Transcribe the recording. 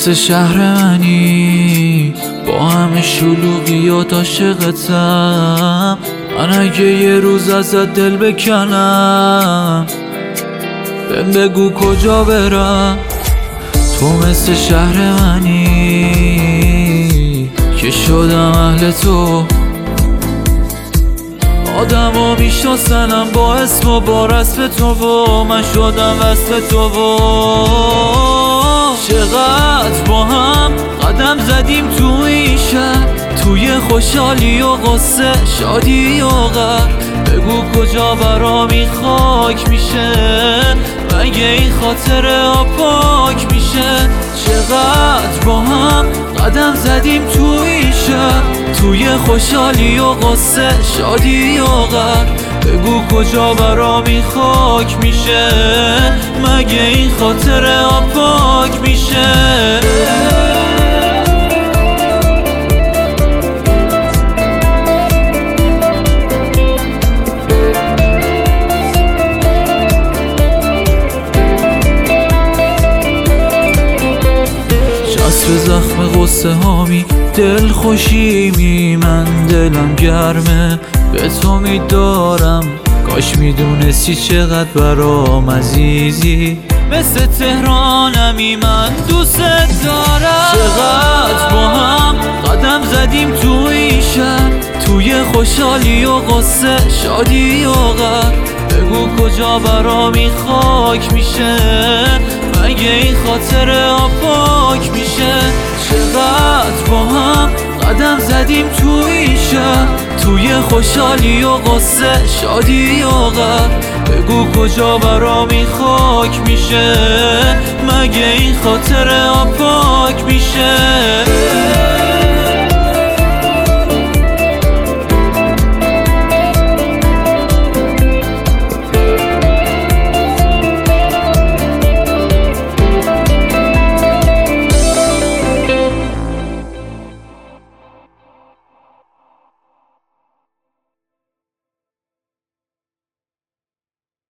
مثل شهر منی با همه شلوغیات عاشقتم. من اگه یه روز ازت دل بکنم بهم بگو کجا برم. تو مثل شهر منی که شدم اهل تو. آدمو میشناسنم با اسم و با رسم تو و من شدم وصف تو و چقدر با هم قدم زدیم تو این شهر، توی خوشحالی و غصه، شادی و غم. بگو کجا برامی خاک میشه، مگه این خاطره پاک میشه. چقدر با هم قدم زدیم تو این شهر، توی خوشحالی و غصه، شادی و غم. بگو کجا برامی خاک میشه، مگه این خاطره پاک میشه. چسب زخم غصه هامی دل خوشیمی، من دلم گرمه به تو میدارم. کاش میدونستی چقدر برام عزیزی، مثل تهرانمی من دوست دارم. چقدر با هم قدم زدیم تو این شهر، توی خوشحالی و غصه، شادی و غم. بگو کجا برامی خاک میشه، مگه این خاطره پاک میشه. چقدر با هم قدم زدیم تو این شهر، توی خوشحالی و غصه، شادی و غم. بگو کجا برامی خاک میشه، مگه این خاطره پاک میشه.